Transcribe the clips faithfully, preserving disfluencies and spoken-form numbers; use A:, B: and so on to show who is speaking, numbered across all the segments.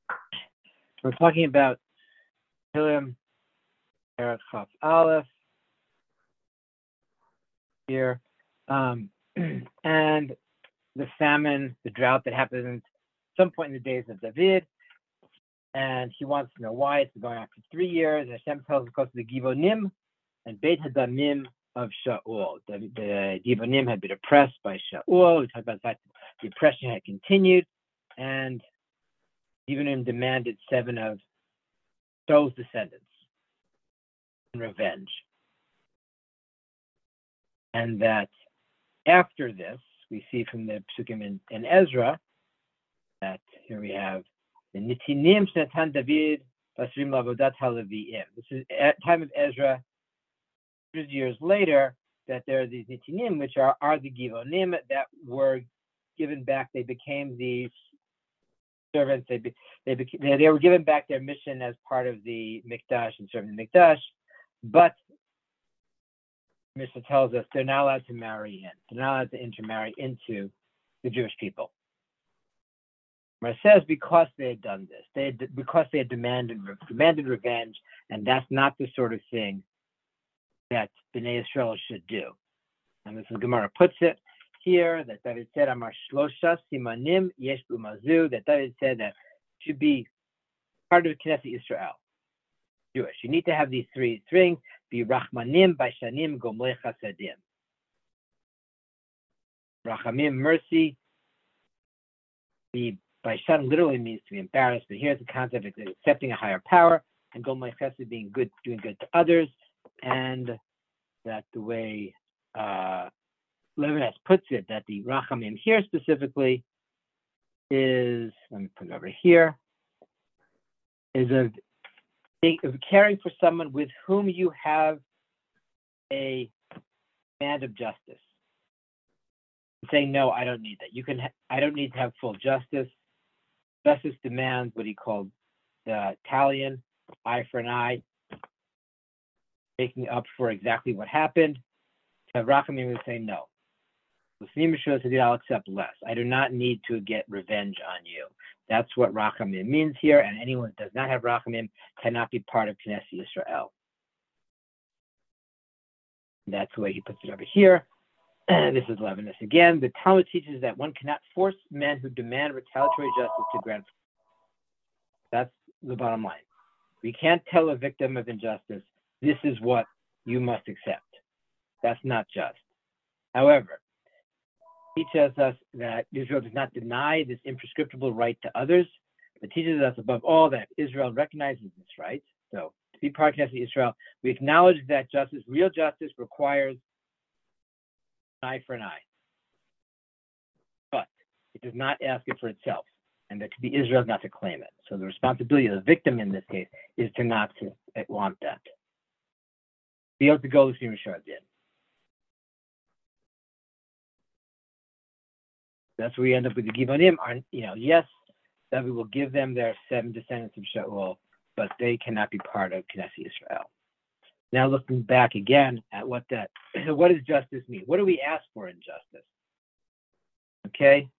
A: We're talking about Tehillim Perek Chaf Aleph here, um, and the famine, the drought that happened at some point in the days of David, and he wants to know why. It's been going on for three years, and Hashem tells him because of the Givonim and Beit Hadamim of Shaul. The, the Givonim had been oppressed by Shaul. We talked about the fact that the oppression had continued, and Givonim demanded seven of Shaul's descendants in revenge. And that after this, we see from the Psukim in, in Ezra that here we have the Nitinim Shnatan David Basrim Lavodat HaLeviim. This is at time of Ezra, hundred years later, that there are these Nitinim, which are, are the Givonim that were given back. They became these servants. They be, they, became, they they were given back their mission as part of the Mikdash and serving the Mikdash, but Mishnah tells us they're not allowed to marry in. They're not allowed to intermarry into the Jewish people. It says because they had done this, they had, because they had demanded demanded revenge, and that's not the sort of thing that Bnei Yisrael should do. And this is Gemara puts it here that David said, "Amar shlosha simanim yesh b'umazu." That David said that to be part of Knesset Yisrael, Jewish, you need to have these three things: be rachmanim, baishanim, gomlei chasadim. Rachamim, mercy. The baishan literally means to be embarrassed, but here's the concept of accepting a higher power, and gomlei chesed being good, doing good to others, and that the way uh, Levinas puts it, that the rachamim here specifically is, let me put it over here, is a of caring for someone with whom you have a demand of justice. Saying, no, I don't need that. You can. Ha- I don't need to have full justice. Justice demands what he called the Italian eye for an eye, making up for exactly what happened. To have Rachamim would say, no. I'll accept less. I do not need to get revenge on you. That's what Rachamim means here, and anyone who does not have Rachamim cannot be part of Knesset Yisrael. That's the way he puts it over here. This is Levinas again. The Talmud teaches that one cannot force men who demand retaliatory justice to grant. That's the bottom line. We can't tell a victim of injustice, this is what you must accept. That's not just. However, it teaches us that Israel does not deny this imprescriptible right to others, but teaches us above all that Israel recognizes this right. So to be part of Knesset Israel, we acknowledge that justice, real justice, requires an eye for an eye. But it does not ask it for itself, and that to be Israel is not to claim it. So the responsibility of the victim in this case is to not to want that. Be able to go to Mishar did. That's where we end up with the Givonim. Are, you know, yes, that we will give them their seven descendants of Shaul, but they cannot be part of Knesset Yisrael. Now looking back again at what that, what does justice mean? What do we ask for in justice? Okay.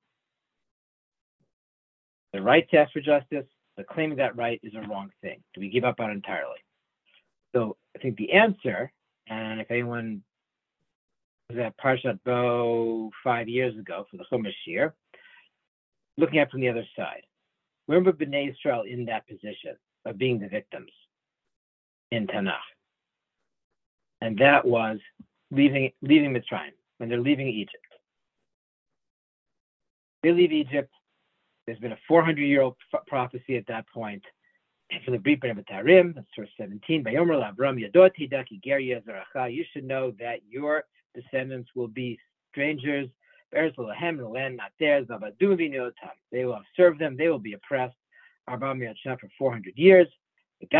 A: The right to ask for justice, but claiming that right is a wrong thing. Do we give up on it entirely? So I think the answer, and if anyone was at Parshat Bo five years ago for the Chumash year, looking at it from the other side, remember Bnei Yisrael in that position of being the victims in Tanakh. And that was leaving leaving Mitzrayim, when they're leaving Egypt. They leave Egypt. There's been a four hundred year old prophecy at that point. And from the Brit Bein B'tarim, that's verse seventeen, Vayomer L'Avram Yadot Hidaki Ger Yezracha, you should know that your descendants will be strangers, Be'eretz Lahem, in the land not theirs, V'avadu V'niotam. They will have served them, they will be oppressed, Arba Miat Shana for four hundred years. But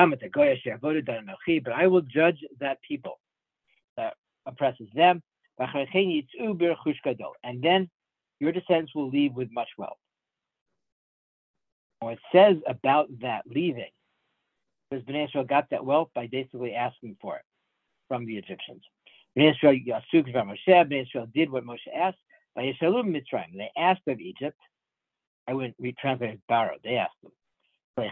A: I will judge that people that oppresses them, and then your descendants will leave with much wealth. What it says about that leaving, because Bnei Yisrael got that wealth by basically asking for it from the Egyptians. Bnei Yisrael did what Moshe asked. By Yisraelim Mitzrayim, they asked of Egypt. I wouldn't retranslate as borrowed. They asked them They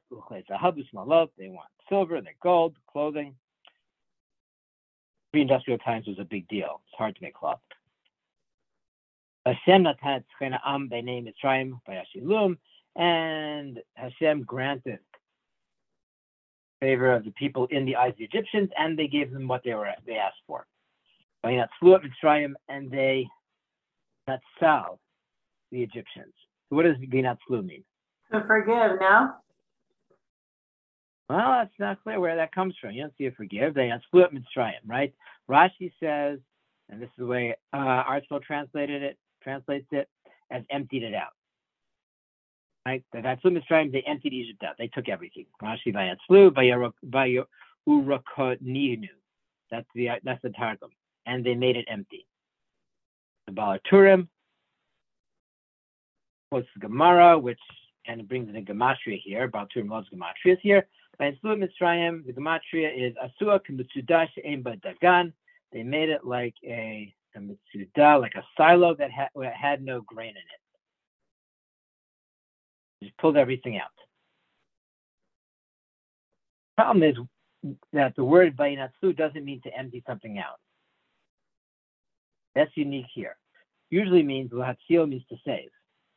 A: want silver, their gold, clothing. Pre-industrial times was a big deal. It's hard to make cloth. Hashem natan tzchena am by name Mitzrayim by Ashilum, and Hashem granted favor of the people in the eyes of the Egyptians, and they gave them what they were they asked for. By Natzlu Mitzrayim, and they natsal the Egyptians. So what does Natzlu mean?
B: To forgive, no?
A: Well, that's not clear where that comes from. You don't see a forgive. They natzlu Mitzrayim, right? Rashi says, and this is the way uh, Artsville translated it, translates it as emptied it out. Right? The Natzlu Mitzrayim, they emptied Egypt out. They took everything. Rashi by Natzlu, by Urakoninu. That's the that's the Targum, and they made it empty. The Baal Turim quotes the Gemara, which and it brings in a gematria here. Baal Turim loves gematrias here. By Natzlu Mitzrayim, the gematria is Asua K'Mitzudah She'ein Ba Dagan. They made it like a, a mitzudah, like a silo that had, that had no grain in it. Just pulled everything out. The problem is that the word Bayinatzlu doesn't mean to empty something out. That's unique here. Usually means L'Hatzil means to save.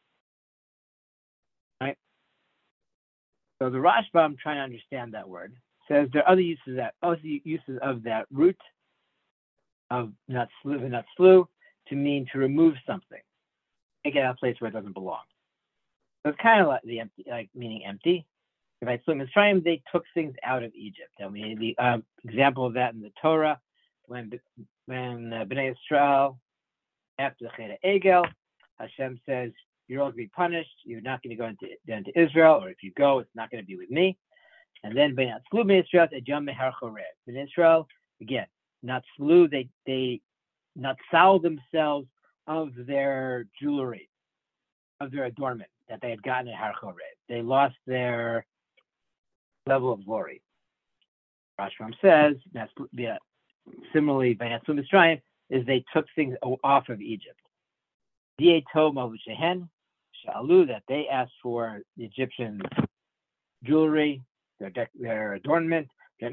A: Right? So the Rashbam, trying to understand that word, says there are other uses of that, other uses of that root of natzlu, natzlu to mean to remove something, take it out of a place where it doesn't belong. So it's kind of like the empty, like meaning empty. If I swim Mitzrayim, they took things out of Egypt. I mean, the uh, example of that in the Torah, when when uh, Bnei Israel, after the Cheder Egel, Hashem says, you're all going to be punished. You're not going to go into, into Israel, or if you go, it's not going to be with me. And then Bnei Israel, Bnei Israel, again, not slew, they they not sell themselves of their jewelry, of their adornment that they had gotten at Har Chorev. They lost their level of glory. Rashbam says, that's, yeah, similarly, by Natzlu Mitzrayim, is they took things off of Egypt. Shalu, that they asked for the Egyptian jewelry, their their adornment,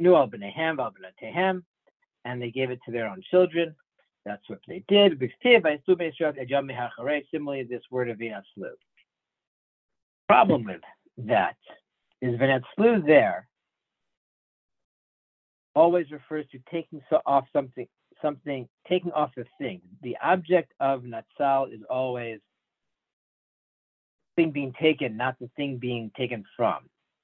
A: and they gave it to their own children. That's what they did. Similarly, this word of V'natzlu. Problem with that is V'natzlu there always refers to taking so off something, something, taking off a thing. The object of Natsal is always the thing being taken, not the thing being taken from.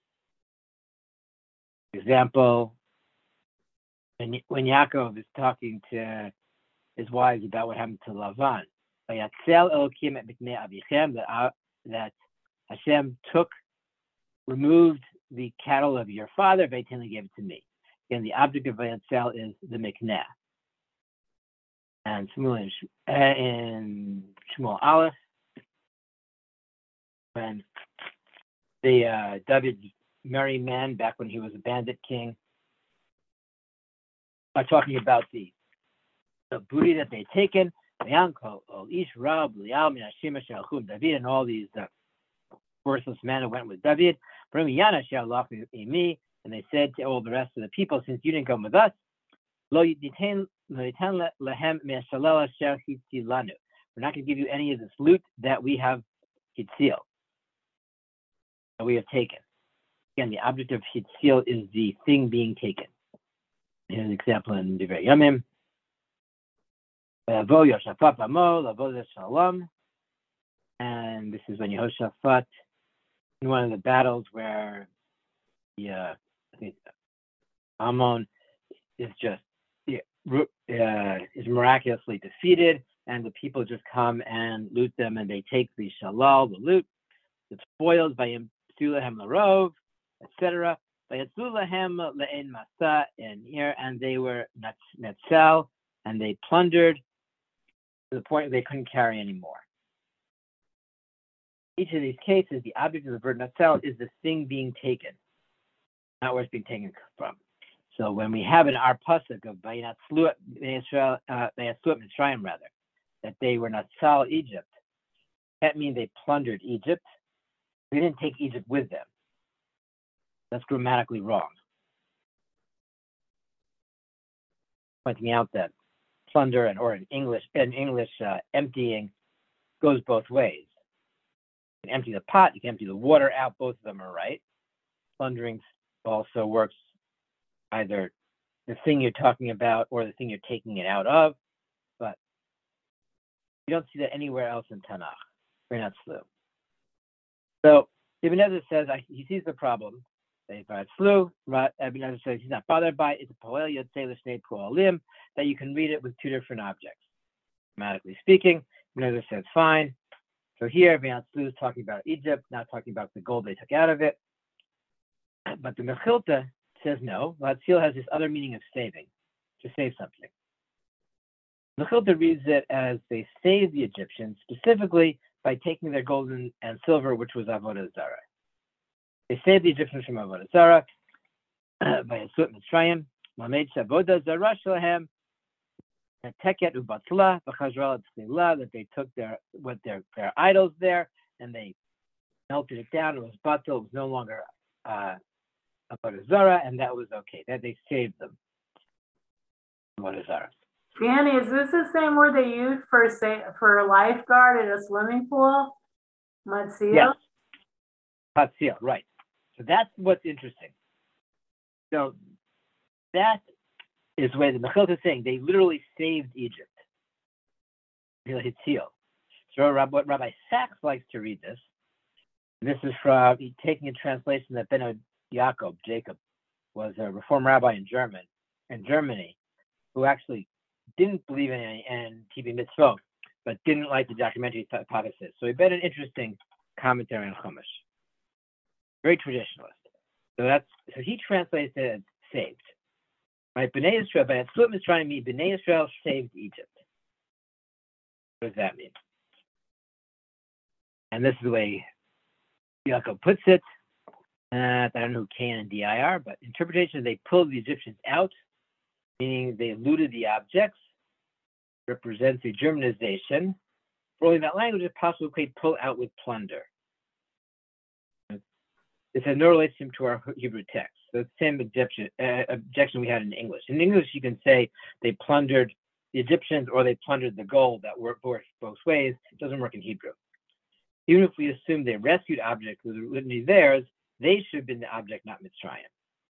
A: Example, when, when Yaakov is talking to his wives about what happened to Lavan, that, that Hashem took, removed the cattle of your father, Vaytinli gave it to me. Again, the object of Vayatzel is the Mikneh. And similarly in Shmuel Aleph, when the uh, David's merry man, back when he was a bandit king, are talking about the the booty that they'd taken, and all these uh, worthless men who went with David, and they said to all the rest of the people, since you didn't come with us, we're not going to give you any of this loot that we have hitzil, that we have taken. Again, the object of hitzil is the thing being taken. Here's an example in Divrei Yamim. And this is when Yehoshaphat, in one of the battles where the uh, I think Ammon is just uh, is miraculously defeated, and the people just come and loot them, and they take the shalal, the loot, the spoils by Yimsulahem Larov, et cetera. By Yitzulahem Le'en Masa, and here, and they were Netzel, and they plundered to the point where they couldn't carry anymore. Each of these cases, the object of the verb Netzel is the thing being taken, not where it's being taken from. So when we have in our pasuk of Vayinatzlu Israel, Vayinatzlu Mitzrayim rather, that they were Natsal Egypt, that means they plundered Egypt. They didn't take Egypt with them. That's grammatically wrong. Pointing out that plunder and or in English, in English, uh, emptying goes both ways. You can empty the pot, you can empty the water out. Both of them are right. Plundering also works either the thing you're talking about or the thing you're taking it out of, but you don't see that anywhere else in Tanakh. We're not slow. So Ibn Ezra says I, he sees the problem. Ibn Ezra says he's not bothered by it. It's a poel yotzei l'shnei poelim, that you can read it with two different objects. Grammatically speaking, Ibn Ezra says fine. So here, Ibn Ezra is talking about Egypt, not talking about the gold they took out of it. But the Mechilta says no. Latzil has this other meaning of saving, to save something. Mechilta reads it as they saved the Egyptians, specifically by taking their gold and silver, which was Avodah Zarah. They saved the Egyptians from Avodah Zarah uh, by Yisut Mitzrayim. Mamed Avodah Zarah Shalahem Teket Ubatla B'Chazral Tzlilah, that they took their what their their idols there and they melted it down. It was batel. It was no longer uh, Avodah Zarah, and that was okay. That they saved them. Avodah Zarah.
B: Danny, is this the same word they use for say for a lifeguard at a swimming pool? Matzil?
A: Yes. Matzil, right. So that's what's interesting. So that is where the Mechilta is saying they literally saved Egypt. So what Rabbi Sachs likes to read this. This is from taking a translation that Ben Yaakov, Jacob, was a Reform rabbi in German, in Germany, who actually didn't believe in, in keeping mitzvot, but didn't like the documentary hypothesis. So he read an interesting commentary on Chumash. Very traditionalist. So that's so he translates it as saved. Right? Bnei Yisrael, but Tzlut Mitzrayim means Bnei Yisrael saved Egypt. What does that mean? And this is the way Yaakov puts it. Uh, I don't know who K and D I are, but interpretation, they pulled the Egyptians out, meaning they looted the objects, represents the Germanization. For only that language is possible to pull out with plunder. This has no relation to our Hebrew text. So it's the same objection, uh, objection we had in English. In English, you can say they plundered the Egyptians or they plundered the gold. That worked both ways. It doesn't work in Hebrew. Even if we assume they rescued objects that were literally theirs, they should have been the object, not Mitzrayim.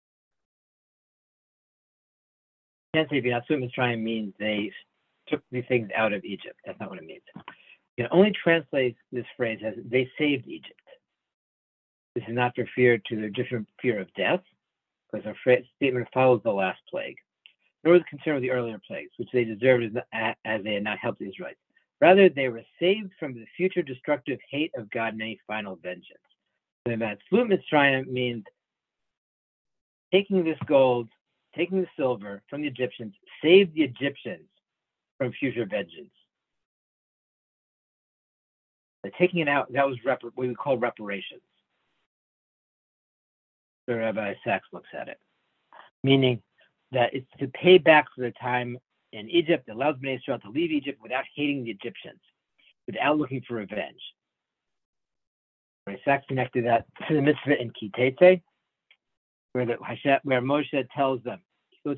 A: You can't say V'natzut Mitzrayim means they took these things out of Egypt. That's not what it means. You can only translate this phrase as they saved Egypt. This is not to refer to the different fear of death, because our phrase, statement follows the last plague, nor was concerned with the earlier plagues, which they deserved as, as they had not helped the Israelites. Rather, they were saved from the future destructive hate of God and any final vengeance. So that Tzlut Mitzrayim means taking this gold, taking the silver from the Egyptians, saved the Egyptians from future vengeance. But taking it out, that was rep- what we call reparations. So Rabbi Sachs looks at it, meaning that it's to pay back for the time in Egypt that allows Bnei Israel to leave Egypt without hating the Egyptians, without looking for revenge. Rabbi Sachs connected that to the mitzvah in Ki Tetzei, where, the, where Moshe tells them, do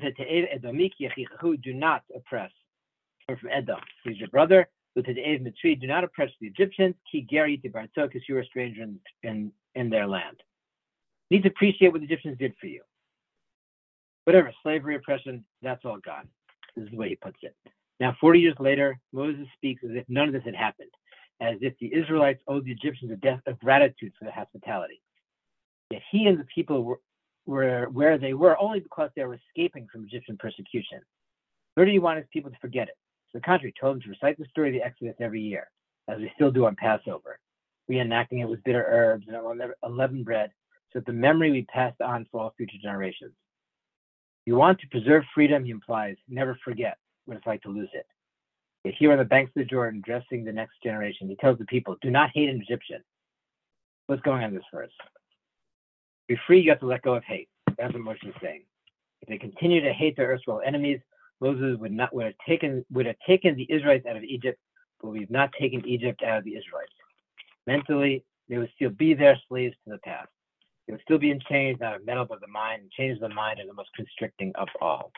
A: not oppress, or from Edom, he's your brother, do not oppress the Egyptians, because you are a stranger in, in, in their land. You need to appreciate what the Egyptians did for you. Whatever, slavery, oppression, that's all gone. This is the way he puts it. Now, forty years later, Moses speaks as if none of this had happened, as if the Israelites owed the Egyptians a debt of gratitude for their hospitality. Yet he and the people were, were where they were only because they were escaping from Egyptian persecution. Nor did he want his people to forget it. To the contrary, he told them to recite the story of the Exodus every year, as we still do on Passover, reenacting it with bitter herbs and unleavened bread, so that the memory we passed on for all future generations. If you want to preserve freedom, he implies, never forget what it's like to lose it. Yet here on the banks of the Jordan, addressing the next generation, he tells the people, do not hate an Egyptian. What's going on in this verse? To be free, you have to let go of hate. That's what Moshe is saying. If they continue to hate their erstwhile enemies, Moses would not would have taken would have taken the Israelites out of Egypt, but we've not taken Egypt out of the Israelites. Mentally, they would still be their slaves to the past. It was still being changed, not a metal but the mind, and change the mind is the most constricting of all.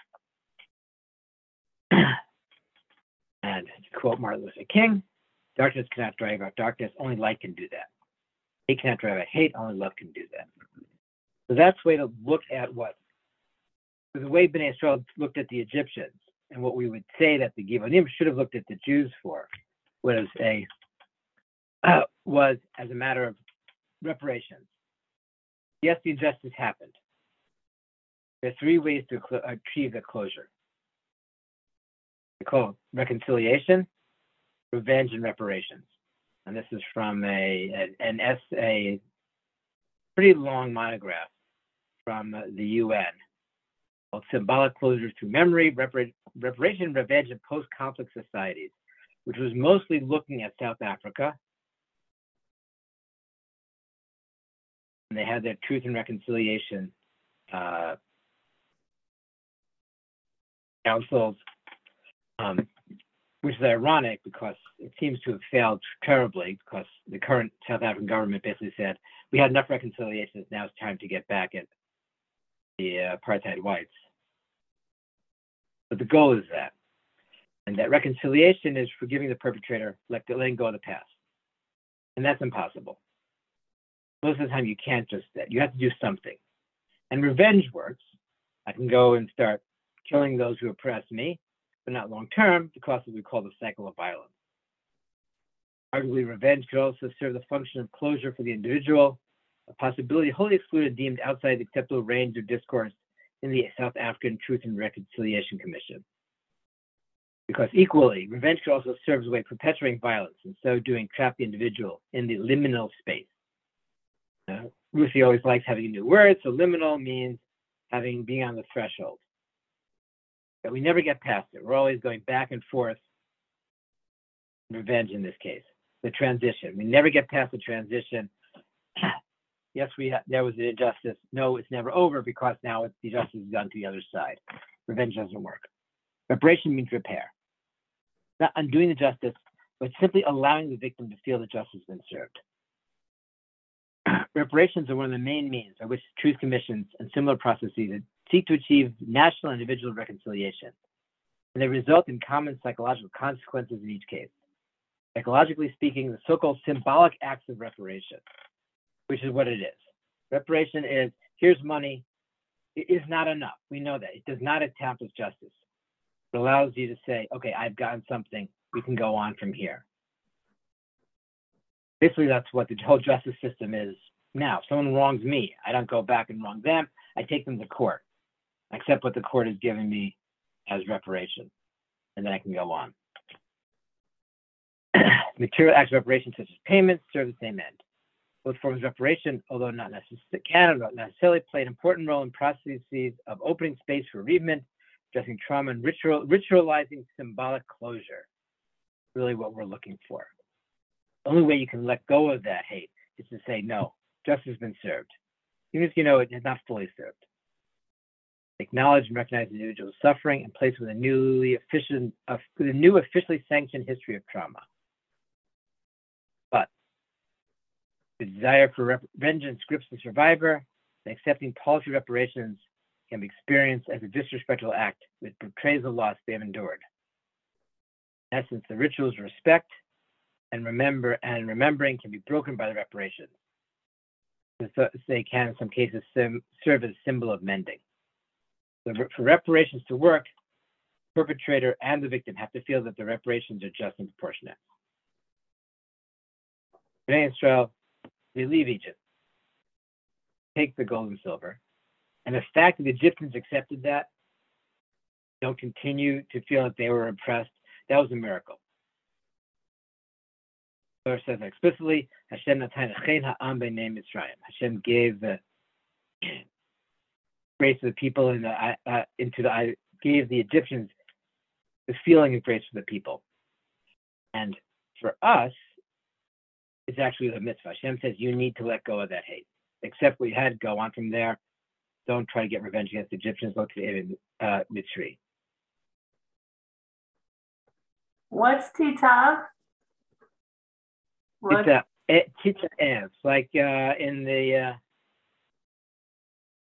A: And to quote Martin Luther King, darkness cannot drive out darkness, only light can do that. Hate cannot drive out hate, only love can do that. So that's the way to look at what, the way Bnei Israel looked at the Egyptians, and what we would say that the Givonim should have looked at the Jews for was a uh, was as a matter of reparations. Yes, the injustice happened. There are three ways to cl- achieve the closure. They call it reconciliation, revenge, and reparations. And this is from a an essay, pretty long monograph from the U N called Symbolic Closure Through Memory, Repar- Reparation, Revenge, and Post-Conflict Societies, which was mostly looking at South Africa. And they had their Truth and Reconciliation uh, councils, um, which is ironic because it seems to have failed terribly, because the current South African government basically said, we had enough reconciliations, now it's time to get back at the uh, apartheid whites. But the goal is that. And that reconciliation is forgiving the perpetrator, let, letting go of the past. And that's impossible. Most of the time you can't just that. You have to do something. And revenge works. I can go and start killing those who oppress me, but not long term, because of what we call the cycle of violence. Arguably, revenge could also serve the function of closure for the individual, a possibility wholly excluded, deemed outside the acceptable range of discourse in the South African Truth and Reconciliation Commission. Because equally, revenge could also serve as a way of perpetuating violence, and so doing trap the individual in the liminal space. Uh, Ruthie always likes having a new word, so liminal means having being on the threshold. But we never get past it. We're always going back and forth. Revenge in this case, the transition. We never get past the transition. Yes, we ha- there was an injustice. No, it's never over, because now it's, the justice is done to the other side. Revenge doesn't work. Reparation means repair. Not undoing the justice, but simply allowing the victim to feel that justice has been served. Reparations are one of the main means by which truth commissions and similar processes seek to achieve national and individual reconciliation, and they result in common psychological consequences in each case. Psychologically speaking, the so-called symbolic acts of reparation, which is what it is. Reparation is, here's money, it is not enough. We know that. It does not establish justice. It allows you to say, okay, I've gotten something, we can go on from here. Basically, that's what the whole justice system is now. If someone wrongs me, I don't go back and wrong them. I take them to court. I accept what the court is giving me as reparation, and then I can go on. Material acts of reparation, such as payments, serve the same end. Both forms of reparation, although not necessarily, can not necessarily play an important role in processes of opening space for bereavement, addressing trauma, and ritual, ritualizing symbolic closure. Really what we're looking for. The only way you can let go of that hate is to say, no, justice has been served. Even if you know it is not fully served. Acknowledge and recognize the individual's suffering and place with a newly efficient, uh, with a new officially sanctioned history of trauma. But the desire for rep- vengeance grips the survivor, and accepting policy reparations can be experienced as a disrespectful act which betrays the loss they have endured. In essence, the rituals of respect and remember and remembering can be broken by the reparations. So they can, in some cases, sim, serve as a symbol of mending. So for reparations to work, the perpetrator and the victim have to feel that the reparations are just and proportionate. Bnei Israel, they leave Egypt, take the gold and silver, and the fact that the Egyptians accepted that, don't continue to feel that they were oppressed, that was a miracle. The Torah says explicitly, Hashem natan chen ha'am b'nei Mitzrayim. Hashem gave the grace to the people in the, uh, into the, gave the Egyptians the feeling of grace for the people. And for us, it's actually the mitzvah. Hashem says you need to let go of that hate. Accept what you had, go on from there. Don't try to get revenge against the Egyptians. Look to the uh, Mitzri.
B: What's Titav? What?
A: Tita Ev, like uh, in the uh,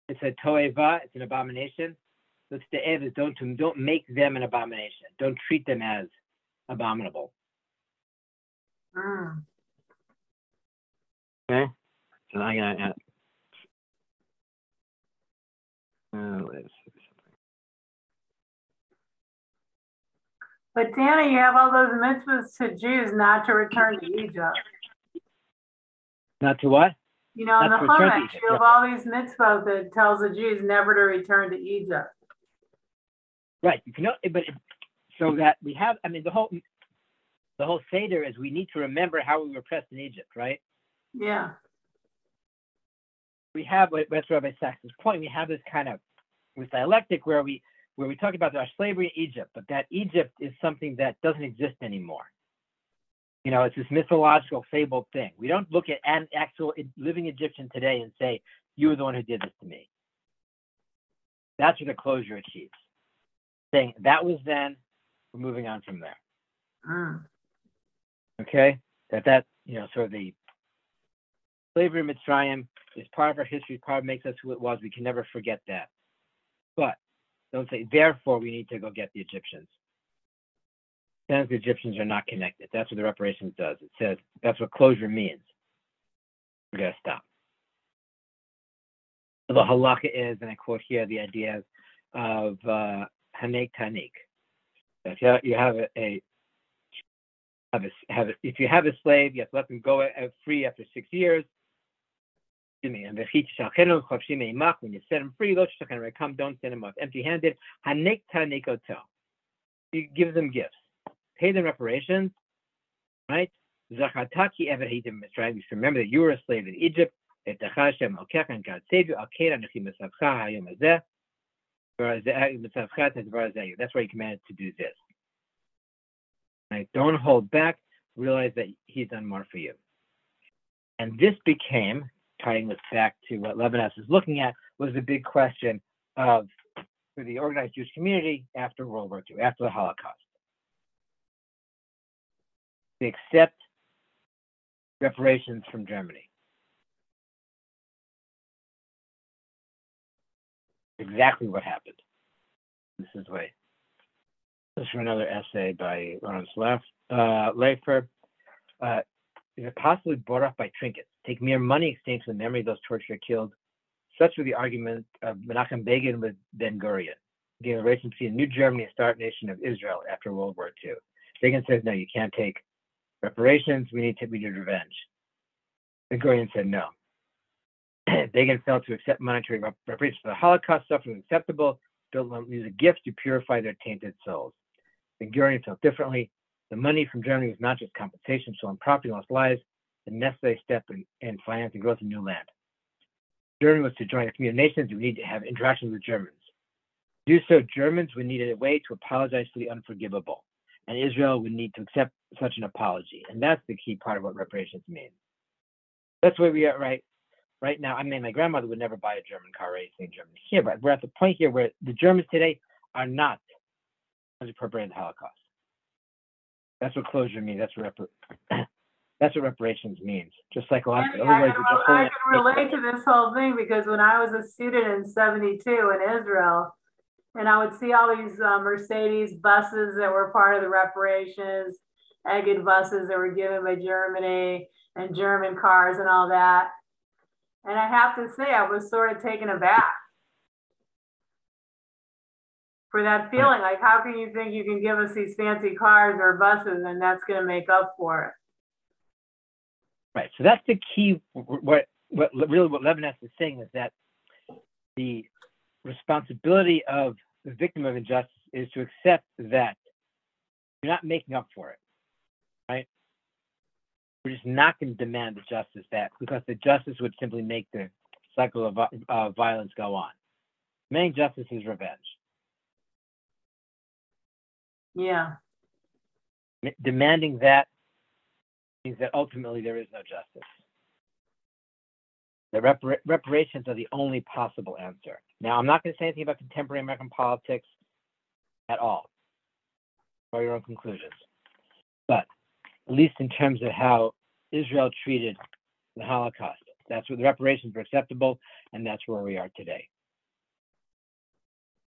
A: It's a toeva, it's an abomination. So it's the ev is don't don't make them an abomination. Don't treat them as abominable.
B: Mm.
A: Okay. So I'm gonna add. Uh, let's see.
B: But Tana, you have all those mitzvahs to Jews not to return to Egypt.
A: Not to what?
B: You know, in the
A: Not to return to
B: Chumash,
A: Egypt,
B: you have
A: right.
B: all these mitzvahs that tells the Jews never to return to Egypt.
A: Right. You can, but so that we have. I mean, the whole the whole seder is we need to remember how we were oppressed in Egypt, right?
B: Yeah.
A: We have, that's Rabbi Sachs's point. We have this kind of this dialectic where we where we talk about our slavery in Egypt, but that Egypt is something that doesn't exist anymore. You know, it's this mythological, fabled thing. We don't look at an actual living Egyptian today and say, "You were the one who did this to me." That's what the closure achieves. Saying that was then, we're moving on from there.
B: Mm.
A: Okay, that that you know, sort of the slavery in Mitzrayim is part of our history. Part of makes us who it was. We can never forget that. But don't say, therefore, we need to go get the Egyptians. Then the Egyptians are not connected. That's what the reparations does. It says that's what closure means. We're gonna stop. So the halakha is, and I quote here, the ideas of uh, hanek tanik. If you have, you have a, a have a have a, if you have a slave, you have to let them go free after six years. Excuse me. And when you set them free, come, don't send them off empty-handed. Hanek tanikoto. You give them gifts, pay them reparations, right? Zachataki ever hated Mitzrayim. You should remember that you were a slave in Egypt. And God saved you. That's why he commanded to do this. Right? Don't hold back. Realize that he's done more for you. And this became, tying this back to what Levinas is looking at, was the big question of for the organized Jewish community after World War Two, after the Holocaust. They accept reparations from Germany. Exactly what happened. This is way. This is from another essay by Lawrence uh, Leifer. Uh, is it possibly bought off by trinkets? Take mere money exchange for the memory of those tortured or killed. Such was the argument of Menachem Begin with Ben Gurion, the relation between New Germany and start nation of Israel after World War Two. Begin says, no, you can't take reparations. We need to we need revenge. Ben Gurion said no. Begin failed to accept monetary reparations for the Holocaust. Suffering was acceptable. Don't use a gift to purify their tainted souls. Ben Gurion felt differently. The money from Germany was not just compensation, stolen property, lost lives, the necessary step in, in financing growth in new land. Germany was to join the community of nations. We need to have interactions with Germans. To do so, Germans would need a way to apologize for the unforgivable, and Israel would need to accept such an apology. And that's the key part of what reparations mean. That's where we are right right now. I mean, my grandmother would never buy a German car or anything German here, but we're at the point here where the Germans today are not appropriating the Holocaust. That's what closure means. That's what repar- that's what reparations means. Just like a lot of other
B: I
A: words.
B: can,
A: Just
B: I can relate to this whole thing because when I was a student in seventy-two in Israel, and I would see all these uh, Mercedes buses that were part of the reparations, Egged buses that were given by Germany, and German cars and all that. And I have to say, I was sort of taken aback for that feeling. Like, how can you think you can give us these fancy cars or buses and that's going to make up for it?
A: Right. So that's the key. What, what really what Levinas is saying is that the responsibility of the victim of injustice is to accept that you're not making up for it. Right. We're just not going to demand the justice back because the justice would simply make the cycle of uh, violence go on. Demanding justice is revenge.
B: Yeah.
A: Demanding that means that ultimately there is no justice. The repar- reparations are the only possible answer. Now, I'm not going to say anything about contemporary American politics at all. Draw your own conclusions. But at least in terms of how Israel treated the Holocaust, that's where the reparations were acceptable, and that's where we are today.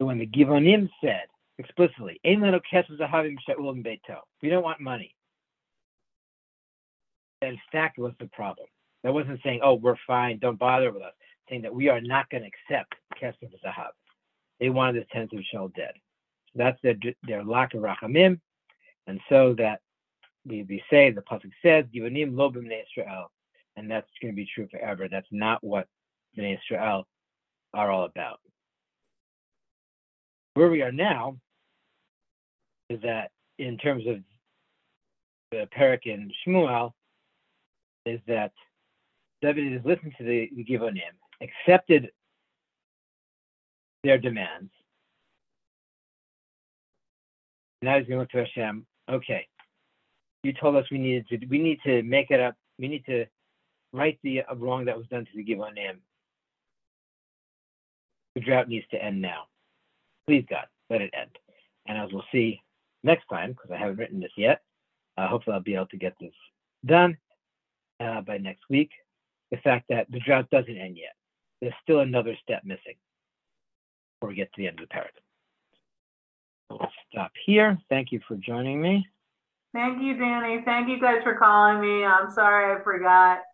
A: So when the Givonim said explicitly, "Ein leno kesef zahavim she'ul beito," we don't want money. That in fact was the problem. That wasn't saying, "Oh, we're fine, don't bother with us." Saying that we are not going to accept kesef zahav. They wanted the tenth of shell dead. So that's their their lack of rachamim, and so that we, we say the pasuk says, "Givonim lo b'nei Israel," and that's going to be true forever. That's not what b'nei Israel are all about. Where we are now is that in terms of the Perek in Shmuel, is that David has listened to the, the Givonim, accepted their demands. Now he's going to look to Hashem. Okay, you told us we needed to. We need to make it up. We need to right the wrong that was done to the Givonim. The drought needs to end now. Please, God, let it end. And as we'll see next time, because I haven't written this yet, uh, hopefully I'll be able to get this done uh, by next week. The fact that the drought doesn't end yet. There's still another step missing before we get to the end of the paragraph. We'll stop here. Thank you for joining me.
B: Thank you, Danny. Thank you guys for calling me. I'm sorry I forgot.